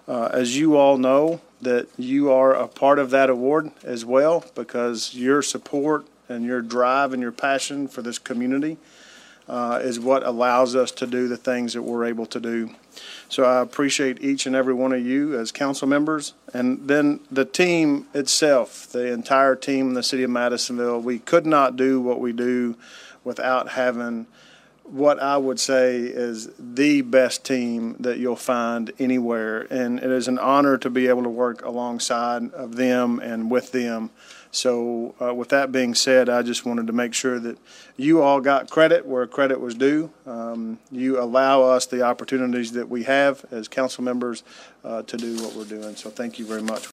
As you all know, that you are a part of that award as well, because your support and your drive and your passion for this community is what allows us to do the things that we're able to do. So I appreciate each and every one of you as council members, and then the team itself, the entire team in the city of Madisonville. We could not do what we do without having what I would say is the best team that you'll find anywhere, and it is an honor to be able to work alongside of them and with them. So with that being said, I just wanted to make sure that you all got credit where credit was due. You allow us the opportunities that we have as council members to do what we're doing. So thank you very much.